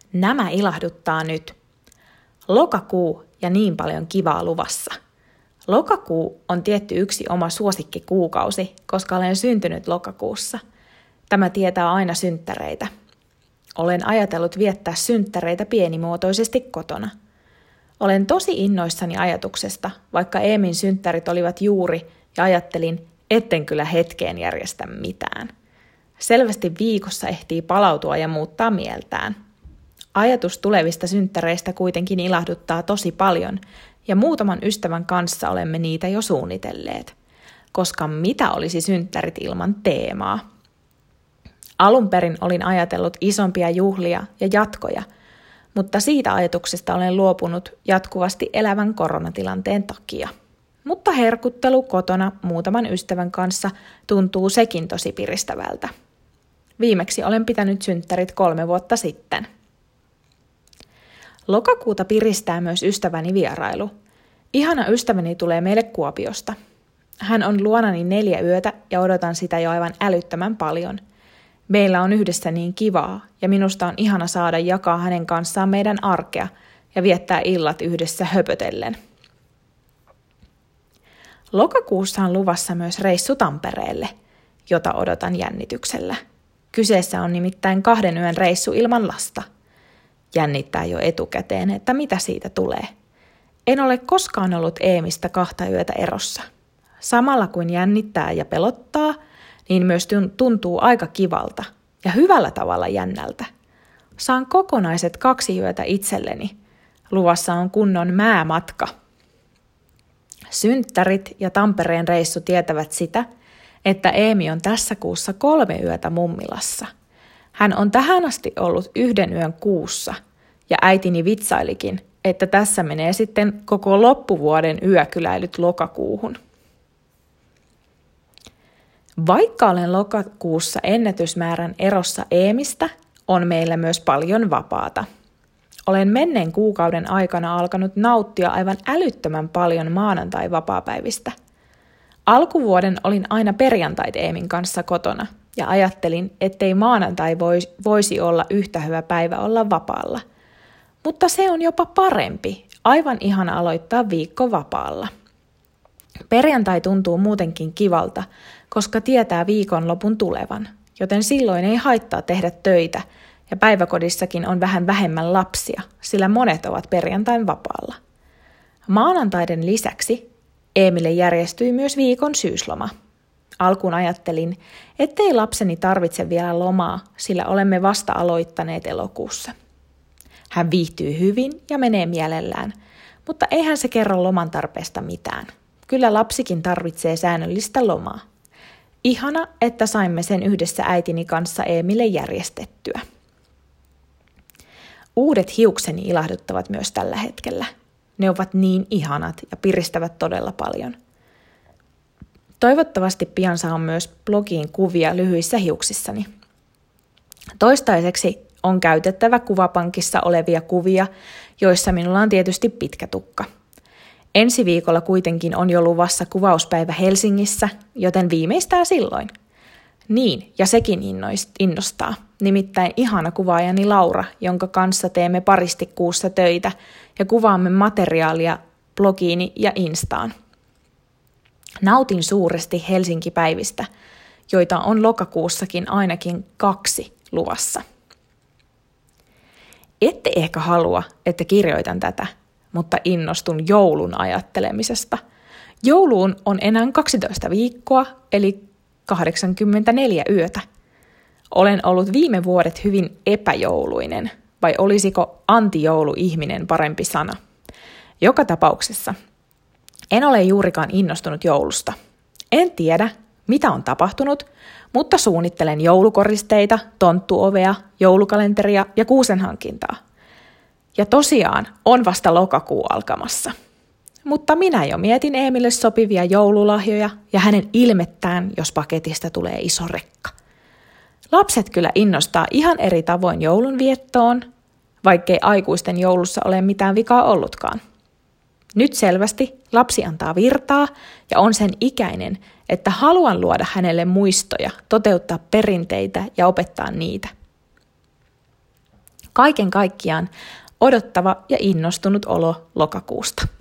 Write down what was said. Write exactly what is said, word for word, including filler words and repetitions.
Nämä ilahduttaa nyt. Lokakuu ja niin paljon kivaa luvassa. Lokakuu on tietty yksi oma suosikkikuukausi, koska olen syntynyt lokakuussa. Tämä tietää aina synttäreitä. Olen ajatellut viettää synttäreitä pienimuotoisesti kotona. Olen tosi innoissani ajatuksesta, vaikka Eemin synttärit olivat juuri, ja ajattelin, etten kyllä hetkeen järjestä mitään. Selvästi viikossa ehtii palautua ja muuttaa mieltään. Ajatus tulevista synttäreistä kuitenkin ilahduttaa tosi paljon, ja muutaman ystävän kanssa olemme niitä jo suunnitelleet. Koska mitä olisi synttärit ilman teemaa? Alun perin olin ajatellut isompia juhlia ja jatkoja, mutta siitä ajatuksesta olen luopunut jatkuvasti elävän koronatilanteen takia. Mutta herkuttelu kotona muutaman ystävän kanssa tuntuu sekin tosi piristävältä. Viimeksi olen pitänyt synttärit kolme vuotta sitten. Lokakuuta piristää myös ystäväni vierailu. Ihana ystäväni tulee meille Kuopiosta. Hän on luonani neljä yötä ja odotan sitä jo aivan älyttömän paljon. Meillä on yhdessä niin kivaa ja minusta on ihana saada jakaa hänen kanssaan meidän arkea ja viettää illat yhdessä höpötellen. Lokakuussa on luvassa myös reissu Tampereelle, jota odotan jännityksellä. Kyseessä on nimittäin kahden yön reissu ilman lasta. Jännittää jo etukäteen, että mitä siitä tulee. En ole koskaan ollut Eemistä kahta yötä erossa. Samalla kuin jännittää ja pelottaa, niin myös tuntuu aika kivalta ja hyvällä tavalla jännältä. Saan kokonaiset kaksi yötä itselleni. Luvassa on kunnon määmatka. Synttärit ja Tampereen reissu tietävät sitä, että Eemi on tässä kuussa kolme yötä mummilassa. Hän on tähän asti ollut yhden yön kuussa, ja äitini vitsailikin, että tässä menee sitten koko loppuvuoden yökyläilyt lokakuuhun. Vaikka olen lokakuussa ennätysmäärän erossa Eemistä, on meillä myös paljon vapaata. Olen menneen kuukauden aikana alkanut nauttia aivan älyttömän paljon maanantai-vapaapäivistä. Alkuvuoden olin aina perjantait Eemin kanssa kotona ja ajattelin, ettei maanantai voisi olla yhtä hyvä päivä olla vapaalla. Mutta se on jopa parempi, aivan ihana aloittaa viikko vapaalla. Perjantai tuntuu muutenkin kivalta, koska tietää viikonlopun tulevan, joten silloin ei haittaa tehdä töitä ja päiväkodissakin on vähän vähemmän lapsia, sillä monet ovat perjantain vapaalla. Maanantaiden lisäksi Eemille järjestyi myös viikon syysloma. Alkuun ajattelin, ettei lapseni tarvitse vielä lomaa, sillä olemme vasta aloittaneet elokuussa. Hän viihtyy hyvin ja menee mielellään, mutta eihän se kerro loman tarpeesta mitään. Kyllä lapsikin tarvitsee säännöllistä lomaa. Ihana, että saimme sen yhdessä äitini kanssa Eemille järjestettyä. Uudet hiukseni ilahduttavat myös tällä hetkellä. Ne ovat niin ihanat ja piristävät todella paljon. Toivottavasti pian saan myös blogiin kuvia lyhyissä hiuksissani. Toistaiseksi on käytettävä kuvapankissa olevia kuvia, joissa minulla on tietysti pitkä tukka. Ensi viikolla kuitenkin on jo luvassa kuvauspäivä Helsingissä, joten viimeistään silloin. Niin, ja sekin innostaa. Nimittäin ihana kuvaajani Laura, jonka kanssa teemme paristi kuussa töitä ja kuvaamme materiaalia blogiini ja Instaan. Nautin suuresti Helsinki-päivistä, joita on lokakuussakin ainakin kaksi luvassa. Ette ehkä halua, että kirjoitan tätä, mutta innostun joulun ajattelemisesta. Jouluun on enää kaksitoista viikkoa, eli kahdeksankymmentäneljä yötä. Olen ollut viime vuodet hyvin epäjouluinen, vai olisiko antijouluihminen parempi sana? Joka tapauksessa en ole juurikaan innostunut joulusta. En tiedä, mitä on tapahtunut, mutta suunnittelen joulukoristeita, tonttuovea, joulukalenteria ja kuusen hankintaa. Ja tosiaan on vasta lokakuu alkamassa. Mutta minä jo mietin Eemille sopivia joululahjoja ja hänen ilmettään, jos paketista tulee iso rekka. Lapset kyllä innostaa ihan eri tavoin joulunviettoon, vaikkei aikuisten joulussa ole mitään vikaa ollutkaan. Nyt selvästi lapsi antaa virtaa ja on sen ikäinen, että haluan luoda hänelle muistoja, toteuttaa perinteitä ja opettaa niitä. Kaiken kaikkiaan odottava ja innostunut olo lokakuusta.